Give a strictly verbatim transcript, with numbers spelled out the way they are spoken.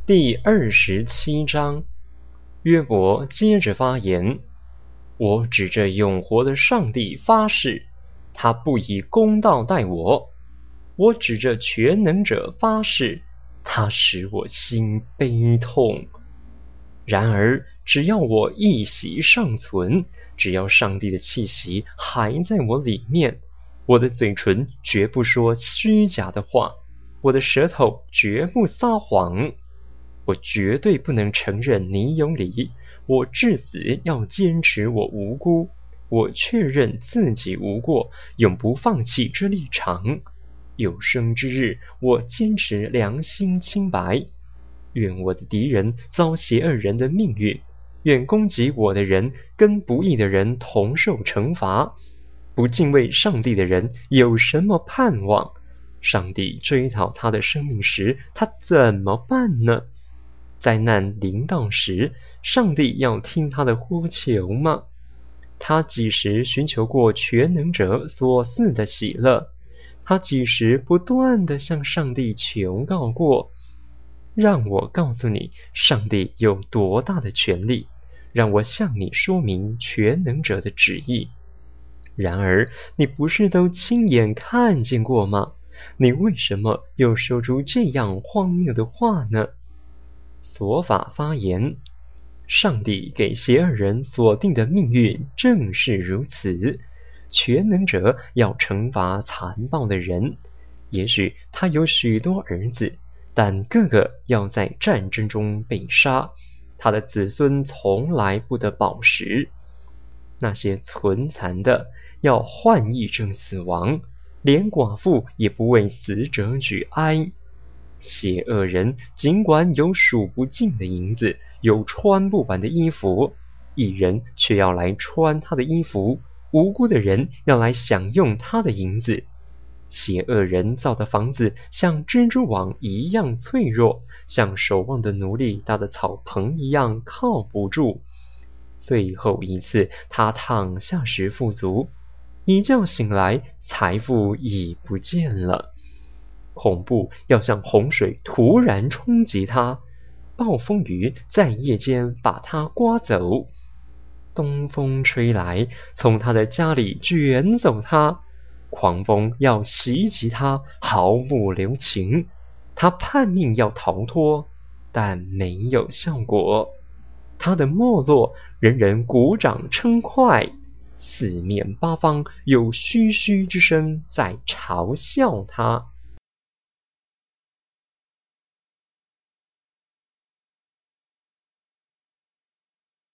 第二十七章，约伯接着发言：我指着永活的上帝发誓，他不以公道待我；我指着全能者发誓，他使我心悲痛。然而，只要我一息尚存，只要上帝的气息还在我里面，我的嘴唇绝不说虚假的话，我的舌头绝不撒谎。我绝对不能承认你有理，我至死要坚持我无辜，我确认自己无过，永不放弃这立场。有生之日，我坚持良心清白。愿我的敌人遭邪恶人的命运，愿攻击我的人跟不义的人同受惩罚。不敬畏上帝的人有什么盼望？上帝追讨他的生命时，他怎么办呢？灾难临到时，上帝要听他的呼求吗？他几时寻求过全能者所赐的喜乐？他几时不断地向上帝求告过？让我告诉你，上帝有多大的权力，让我向你说明全能者的旨意。然而，你不是都亲眼看见过吗？你为什么又说出这样荒谬的话呢？所法发言：上帝给邪恶人所定的命运正是如此，全能者要惩罚残暴的人。也许他有许多儿子，但个个要在战争中被杀，他的子孙从来不得饱食。那些存残的要患疫症死亡，连寡妇也不为死者举哀。邪恶人尽管有数不尽的银子，有穿不完的衣服，义人却要来穿他的衣服，无辜的人要来享用他的银子。邪恶人造的房子像蜘蛛网一样脆弱，像守望的奴隶搭的草棚一样靠不住。最后一次他躺下时富足，一觉醒来，财富已不见了。恐怖要像洪水突然冲击他，暴风雨在夜间把他刮走，东风吹来，从他的家里卷走他，狂风要袭击他，毫不留情。他叛命要逃脱，但没有效果。他的没落，人人鼓掌称快，四面八方有嘘嘘之声在嘲笑他。